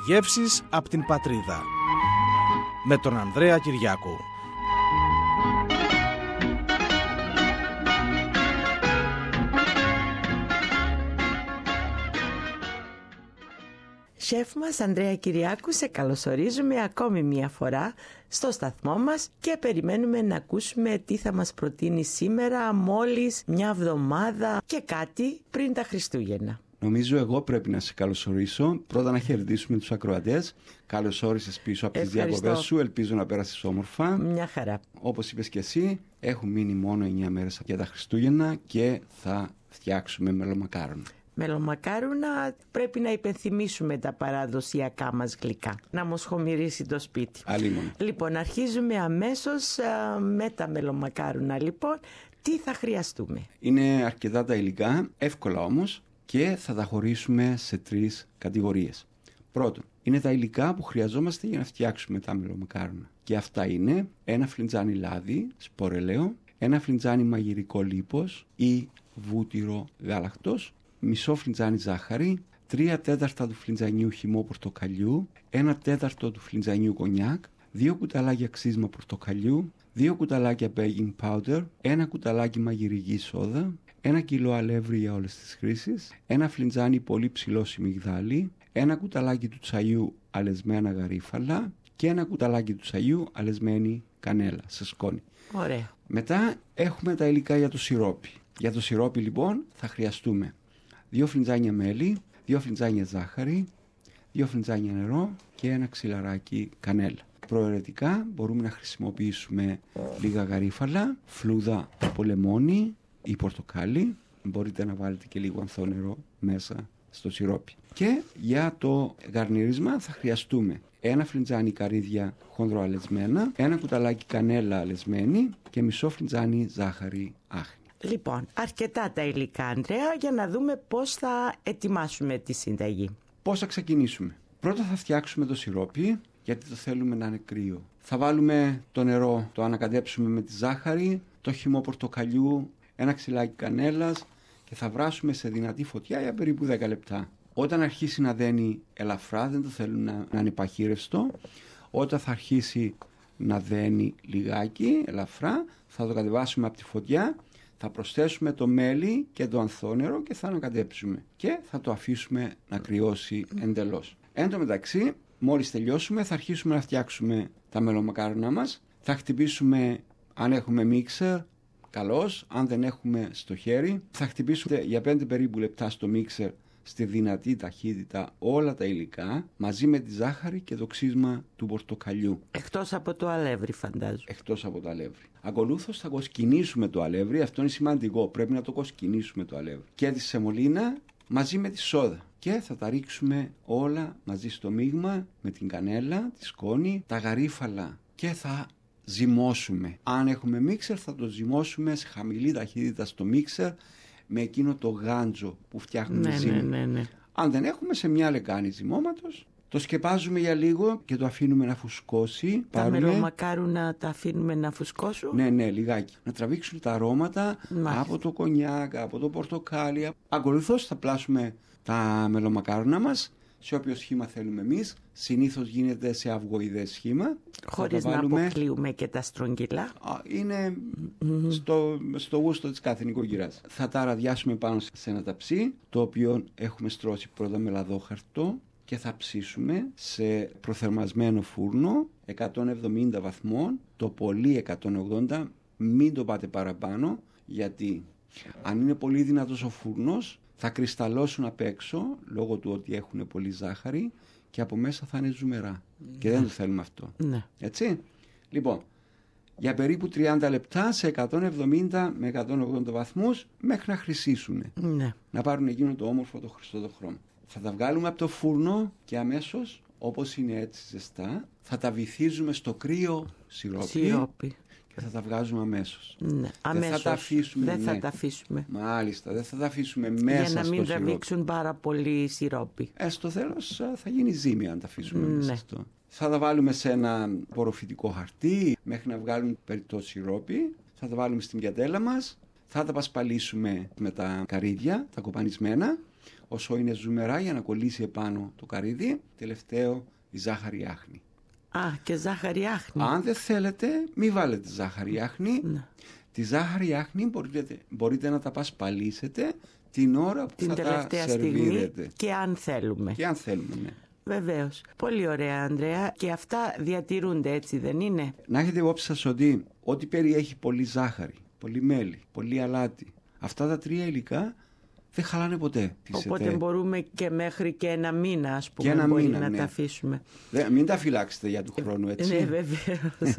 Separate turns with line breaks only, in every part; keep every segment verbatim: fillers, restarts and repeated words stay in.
Γεύσεις από την πατρίδα με τον Ανδρέα Κυριάκου.
Σεφ μας Ανδρέα Κυριάκου, σε καλωσορίζουμε ακόμη μία φορά στο σταθμό μας και περιμένουμε να ακούσουμε τι θα μας προτείνει σήμερα, μόλις μια εβδομάδα και κάτι πριν τα Χριστούγεννα.
Νομίζω εγώ πρέπει να σε καλωσορίσω. Πρώτα να χαιρετήσουμε τους ακροατές. Καλώς όρισες πίσω από τις διακοπές σου. Ελπίζω να πέρασεις όμορφα.
Μια χαρά.
Όπως είπες και εσύ, έχουν μείνει μόνο εννιά μέρες για τα Χριστούγεννα και θα φτιάξουμε μελομακάρονα.
Μελομακάρονα, πρέπει να υπενθυμίσουμε τα παραδοσιακά μας γλυκά. Να μας χωμηρίσει το σπίτι.
Αλίμονο.
Λοιπόν, αρχίζουμε αμέσως α, με τα μελομακάρονα. Λοιπόν, τι θα χρειαστούμε?
Είναι αρκετά τα υλικά, εύκολα όμως, και θα τα χωρίσουμε σε τρεις κατηγορίες. Πρώτον, είναι τα υλικά που χρειαζόμαστε για να φτιάξουμε τα μελομακάρονα. Και αυτά είναι ένα φλιτζάνι λάδι, σπορελαίο, ένα φλιτζάνι μαγειρικό λίπος ή βούτυρο γάλακτος, μισό φλιτζάνι ζάχαρη, τρία τέταρτα του φλιτζανιού χυμό πορτοκαλιού, ένα τέταρτο του φλιτζανιού κονιάκ, δύο κουταλάκια ξύσμα πορτοκαλιού, δύο κουταλάκια baking powder, ένα κουταλάκι μαγειρική σόδα, ένα κιλό αλεύρι για όλες τις χρήσεις, ένα φλιτζάνι πολύ ψηλό σιμιγδάλι, ένα κουταλάκι του τσαγιού αλεσμένα γαρίφαλα και ένα κουταλάκι του τσαγιού αλεσμένη κανέλα σε σκόνη.
Ωραία.
Μετά έχουμε τα υλικά για το σιρόπι. Για το σιρόπι λοιπόν θα χρειαστούμε δύο φλιτζάνια μέλι, δύο φλιτζάνια ζάχαρη, δύο φλιτζάνια νερό και ένα ξυλαράκι κανέλα. Προαιρετικά μπορούμε να χρησιμοποιήσουμε λίγα γαρίφαλα, φλούδα από λεμόνι ή πορτοκάλι. Μπορείτε να βάλετε και λίγο ανθό νερό μέσα στο σιρόπι. Και για το γαρνίρισμα θα χρειαστούμε ένα φλιτζάνι καρύδια χονδροαλεσμένα, ένα κουταλάκι κανέλα αλεσμένη και μισό φλιτζάνι ζάχαρη άχνη.
Λοιπόν, αρκετά τα υλικά, Ανδρέα, για να δούμε πώς θα ετοιμάσουμε τη συνταγή.
Πώς θα ξεκινήσουμε? Πρώτα θα φτιάξουμε το σιρόπι, γιατί το θέλουμε να είναι κρύο. Θα βάλουμε το νερό, το ανακατέψουμε με τη ζάχαρη, το χυμό πορτοκαλιού, ένα ξυλάκι κανέλας και θα βράσουμε σε δυνατή φωτιά για περίπου δέκα λεπτά. Όταν αρχίσει να δένει ελαφρά, δεν το θέλουμε να, να είναι παχύρευστο. Όταν θα αρχίσει να δένει λιγάκι ελαφρά, θα το κατεβάσουμε από τη φωτιά, θα προσθέσουμε το μέλι και το ανθόνερο και θα ανακατέψουμε και θα το αφήσουμε να κρυώσει εντελώς. Εν τω μεταξύ, μόλις τελειώσουμε, θα αρχίσουμε να φτιάξουμε τα μελομακάρονα μας. Θα χτυπήσουμε, αν έχουμε μίξερ, καλώς. Αν δεν έχουμε στο χέρι, θα χτυπήσουμε για πέντε περίπου λεπτά στο μίξερ στη δυνατή ταχύτητα όλα τα υλικά μαζί με τη ζάχαρη και το ξύσμα του πορτοκαλιού.
Εκτός από το αλεύρι, φαντάζομαι.
Εκτός από το αλεύρι. Ακολούθως θα κοσκινήσουμε το αλεύρι, αυτό είναι σημαντικό. Πρέπει να το κοσκινήσουμε το αλεύρι. Και τη σεμολίνα μαζί με τη σόδα. Και θα τα ρίξουμε όλα μαζί στο μείγμα με την κανέλα, τη σκόνη, τα γαρίφαλα και θα ζυμώσουμε. Αν έχουμε μίξερ θα το ζυμώσουμε σε χαμηλή ταχύτητα στο μίξερ με εκείνο το γάντζο που φτιάχνουμε
ναι,
ζύμη.
ναι, ναι, ναι.
Αν δεν έχουμε, σε μια λεκάνη ζυμώματος, το σκεπάζουμε για λίγο και το αφήνουμε να φουσκώσει.
Τα
Πάρουμε...
μελομακάρονα τα αφήνουμε να φουσκώσουν.
Ναι, ναι, λιγάκι. Να τραβήξουν τα αρώματα.
Μάλιστα.
Από το κονιάκ, από το πορτοκάλι. Ακολουθώς θα πλάσουμε τα μελομακάρονα μας σε όποιο σχήμα θέλουμε εμείς. Συνήθως γίνεται σε αυγοειδές σχήμα.
Χωρίς να αποκλείουμε και τα στρογγυλά.
Είναι mm-hmm. στο, στο γούστο της κάθε νοικοκυράς. Θα τα ραδιάσουμε πάνω σε ένα ταψί, το οποίο έχουμε στρώσει πρώτα με λαδόχαρτο και θα ψήσουμε σε προθερμασμένο φούρνο εκατόν εβδομήντα βαθμών, το πολύ εκατόν ογδόντα, μην το πάτε παραπάνω, γιατί αν είναι πολύ δυνατός ο φούρνος θα κρυσταλλώσουν απ' έξω λόγω του ότι έχουν πολύ ζάχαρη και από μέσα θα είναι ζουμερά. Mm. Και δεν το θέλουμε αυτό.
Ναι.
Έτσι. Λοιπόν, για περίπου τριάντα λεπτά σε εκατόν εβδομήντα με εκατόν ογδόντα βαθμούς μέχρι να χρυσίσουν.
Ναι.
Να πάρουν εκείνο το όμορφο το χρυσό το χρώμα. Θα τα βγάλουμε από το φούρνο και αμέσως, όπως είναι έτσι ζεστά, θα τα βυθίζουμε στο κρύο σιρόπι.
Σιρόπι.
Και θα τα βγάζουμε αμέσως.
Ναι, αμέσως.
Δεν θα τα αφήσουμε.
Δεν
ναι.
θα τα αφήσουμε.
Μάλιστα, δεν θα τα αφήσουμε μέσα στο
για να μην
σιρόπι.
τραβήξουν πάρα πολύ σιρόπι.
Ε, στο τέλος θα γίνει ζύμη αν τα αφήσουμε
ναι.
μέσα στο. Θα τα βάλουμε σε ένα απορροφητικό χαρτί μέχρι να βγάλουν περιττό σιρόπι. Θα τα βάλουμε στην πιατέλα μας. Θα τα πασπαλίσουμε με τα καρύδια, τα κοπανισμένα. όσο είναι ζουμερά για να κολλήσει επάνω το καρύδι. Τελευταίο, η ζάχαρη άχνη.
Α, και ζάχαρη άχνη.
Αν δεν θέλετε, μη βάλετε ζάχαρη άχνη.
Ναι.
Τη ζάχαρη άχνη μπορείτε, μπορείτε να τα πασπαλίσετε την ώρα που
την
θα
τελευταία
τα
στιγμή
σερβίρετε.
Και αν θέλουμε.
Και αν θέλουμε, ναι.
Βεβαίως. Πολύ ωραία, Ανδρέα. Και αυτά διατηρούνται, έτσι δεν είναι?
Να έχετε υπόψη σας ότι ό,τι περιέχει πολύ ζάχαρη, πολύ μέλι, πολύ αλάτι, αυτά τα τρία υλικά δεν χαλάνε ποτέ.
Οπότε μπορούμε και μέχρι και ένα μήνα, ας πούμε,
ένα
μπορεί
μήνα,
να
ναι.
τα αφήσουμε.
Δεν, μην τα φυλάξετε για του χρόνου, έτσι.
Ναι, βεβαίως.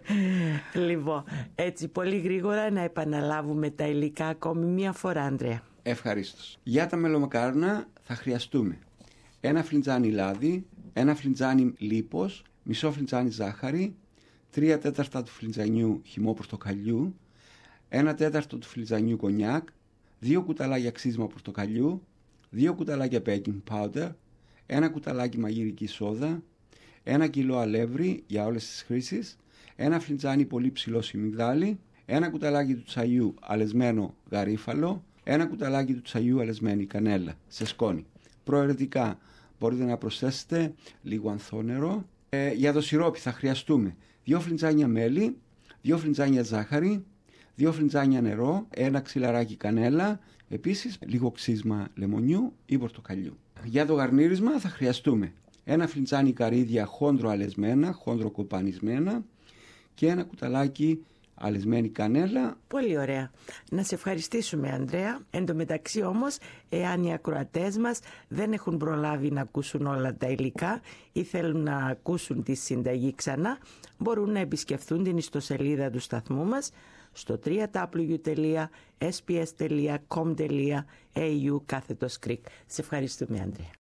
Λοιπόν, έτσι πολύ γρήγορα να επαναλάβουμε τα υλικά ακόμη μία φορά, Ανδρέα.
Ευχαρίστως. Για τα μελομακάρονα θα χρειαστούμε ένα φλιτζάνι λάδι, ένα φλιτζάνι λίπος, μισό φλιτζάνι ζάχαρη, τρία τέταρτα του φλιτζανιού χυμό πορτοκαλιού, ένα τέταρτο του φλιτζανιού κονιάκ, δύο κουταλάκια ξύσμα πορτοκαλιού, δύο κουταλάκια baking powder, ένα κουταλάκι μαγειρική σόδα, ένα κιλό αλεύρι για όλες τις χρήσεις, ένα φλιτζάνι πολύ ψηλό σιμιγδάλι, ένα κουταλάκι του τσαγιού αλεσμένο γαρίφαλο, ένα κουταλάκι του τσαγιού αλεσμένη κανέλα σε σκόνη. Προαιρετικά μπορείτε να προσθέσετε λίγο ανθό νερό. Ε, για το σιρόπι θα χρειαστούμε δύο φλιτζάνια μέλι, δύο φλιτζάνια ζάχαρη, δύο φλιτζάνια νερό, ένα ξυλαράκι κανέλα, επίσης λίγο ξύσμα λεμονιού ή πορτοκαλιού. Για το γαρνίρισμα θα χρειαστούμε ένα φλιτζάνι καρύδια χόντρο αλεσμένα, χόντρο κοπανισμένα και ένα κουταλάκι αλεσμένη κανέλα.
Πολύ ωραία. Να σε ευχαριστήσουμε, Ανδρέα. Εν τω μεταξύ όμως, εάν οι ακροατές μας δεν έχουν προλάβει να ακούσουν όλα τα υλικά ή θέλουν να ακούσουν τη συνταγή ξανά, μπορούν να επισκεφθούν την ιστοσελίδα του σταθμού μας στο double-u double-u double-u τελεία ες πι ες τελεία κομ τελεία έι γιου κάθετος Greek. Σε ευχαριστούμε, Ανδρέα.